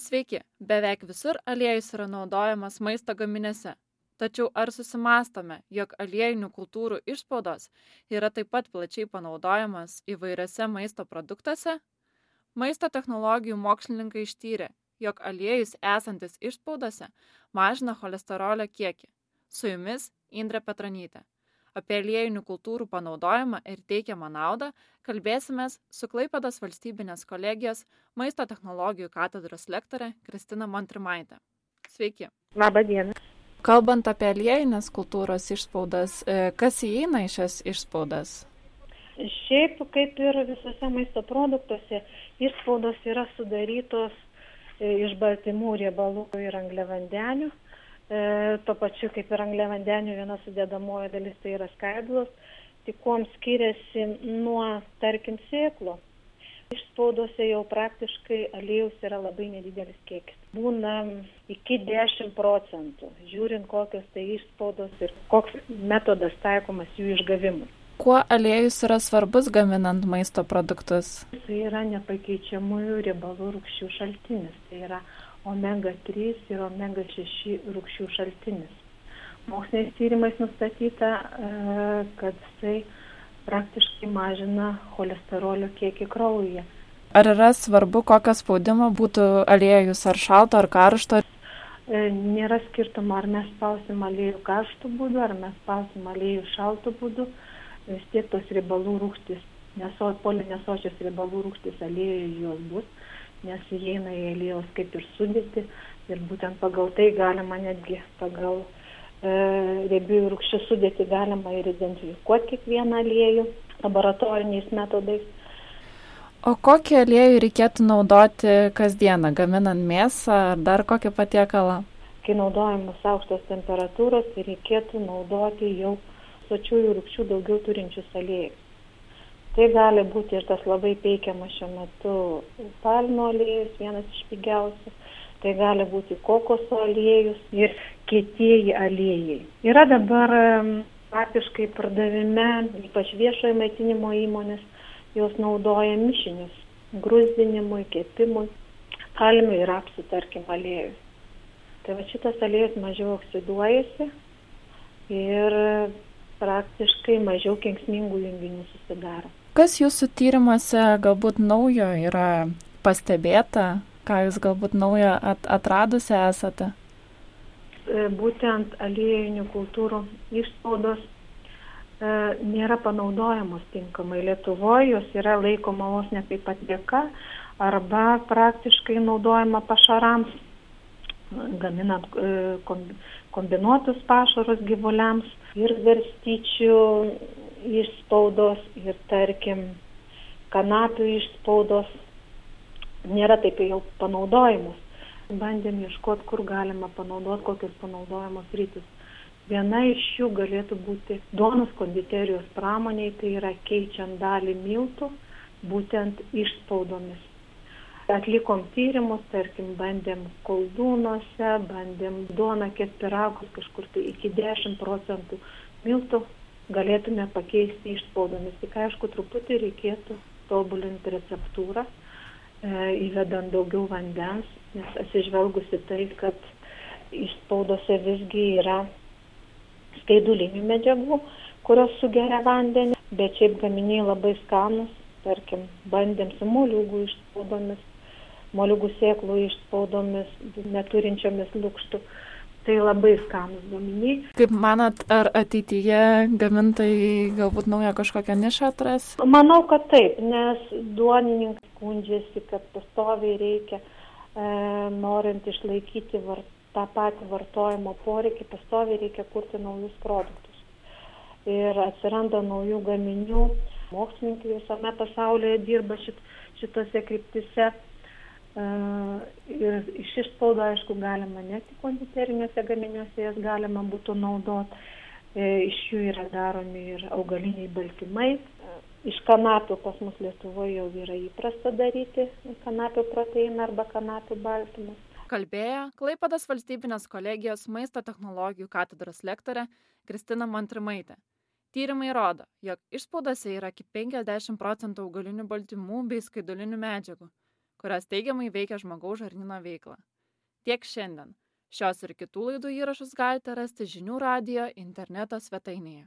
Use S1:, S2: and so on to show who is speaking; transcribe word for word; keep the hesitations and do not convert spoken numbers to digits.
S1: Sveiki, beveik visur aliejus yra naudojamas maisto gaminiuose. Tačiau ar susimąstome, jog aliejinių kultūrų išspaudos yra taip pat plačiai panaudojamas įvairiose maisto produktuose? Maisto technologijų mokslininkai ištyrė, jog aliejus esantis išspaudose mažina cholesterolio kiekį. Su jumis Indrė Petronytė. Apie aliejinių kultūrų panaudojimą ir teikiamą naudą kalbėsimės su Klaipėdos valstybinės kolegijos maisto technologijų katedros lektore Kristina Montrimaitė. Sveiki.
S2: Labą dieną.
S1: Kalbant apie aliejinės kultūros išspaudas, kas įeina į šias išspaudas?
S2: Šiaip, kaip ir visose maisto produktuose, išspaudos yra sudarytos iš baltymų, riebalų ir angliavandenių. E, tuo pačiu, kaip ir angliavandenių, viena sudėdamoji dalis tai yra skaidulos, tik kuom skiriasi nuo, tarkim, sėklų. Išspaudose jau praktiškai aliejus yra labai nedidelis kiekis. Būna iki dešimt procentų, žiūrint kokios tai išspaudos ir koks metodas taikomas jų išgavimui.
S1: Kuo aliejus yra svarbus gaminant maisto produktus?
S2: Tai yra nepakeičiamųjų riebalų rūgščių šaltinis. Tai yra omega trys ir omega šeši rūgščių šaltinis. Moksliniais tyrimais nustatyta, kad tai praktiškai mažina cholesterolio kiekį kraujyje.
S1: Ar yra svarbu, kokio spaudimo būtų aliejus, ar šalto, ar karšto?
S2: Nėra skirtumo, ar mes spausim aliejų karštų būdu, ar mes spausim aliejų šaltų būdu. Vis tiek tos riebalų rūgštys, neso, polinesočios riebalų rūgštys aliejuje jos bus, nes įeina į aliejaus kaip ir sudėtį ir būtent pagal tai galima netgi pagal e, riebiųjų rūgščių sudėtį galima ir identifikuoti kiekvieną aliejų laboratoriniais metodais.
S1: O kokį aliejų reikėtų naudoti kasdieną, gaminant mėsą ar dar kokį patiekalą?
S2: Kai naudojamos aukštos temperatūros, tai reikėtų naudoti jau sočiųjų rūgščių daugiau turinčius aliejus. Tai gali būti ir tas labai peikiamas šiuo metu palmių aliejus, vienas iš pigiausių. Tai gali būti kokoso aliejus ir kietieji aliejai. Yra dabar praktiškai pardavime, ypač viešojo maitinimo įmonės, jos naudoja mišinius gruzdinimui, kepimui, palmių ir rapsų, tarkim, aliejus. Tai va šitas aliejus mažiau oksiduojasi ir praktiškai mažiau kenksmingų junginių susidaro.
S1: Kas jūsų tyrimuose galbūt naujo yra pastebėta, ką jūs galbūt naujo at- atradusi esate?
S2: Būtent aliejinių kultūrų išspaudos e, nėra panaudojamos tinkamai. Lietuvoje jos yra laikoma vos ne kaip atlieka arba praktiškai naudojama pašarams, gaminant e, kombinuotus pašarus gyvuliams. Ir garstyčių išspaudos, ir tarkim kanapių išspaudos nėra taip jau panaudojamos. Bandėm ieškoti, kur galima panaudoti, kokios panaudojamos rytis. Viena iš jų galėtų būti duonos konditerijos pramoniai, tai yra keičiant dalį miltų, būtent išspaudomis. Atlikom tyrimus, tarkim, bandėm koldūnuose, bandėm duoną kepti pyragus, kažkur tai iki dešimt procentų miltų galėtume pakeisti išspaudomis. Tik aišku, truputį reikėtų tobulinti receptūrą, e, įvedant daugiau vandens, nes atsižvelgusi tai, kad išspaudose visgi yra skaidulinių medžiagų, kurios sugeria vandenį, bet šiaip gaminiai labai skanūs, tarkim, bandėm su moliūgų išspaudomis, moliūgų sėklų išspaudomis, neturinčiomis lukštų. Tai labai skanūs gaminiai.
S1: Kaip manat, ar ateityje gamintojai galbūt naują kažkokią nišą atras?
S2: Manau, kad taip, nes duonininkai skundžiasi, kad pastoviai reikia, e, norint išlaikyti var, tą patį vartojimo poreikį, pastoviai reikia kurti naujus produktus. Ir atsiranda naujų gaminių. Mokslininkai visame pasaulyje dirba šit, šitose kryptise. Uh, ir iš išspaudo, aišku, galima ne tik konditeriniuose gaminiuose, jas galima būtų naudoti. E, iš jų yra daromi ir augaliniai baltymai. E, iš kanapių pas mus Lietuvoje jau yra įprasta daryti kanapių proteiną arba kanapių baltymus.
S1: Kalbėjo Klaipėdos valstybinės kolegijos maisto technologijų katedros lektorė Kristina Montrimaitė. Tyrimai rodo, jog išspaudose yra iki penkiasdešimt procentų augalinių baltymų bei skaidulinių medžiagų, kurios teigiamai veikia žmogaus žarnyno veiklą. Tiek šiandien. Šios ir kitų laidų įrašus galite rasti žinių radijo interneto svetainėje.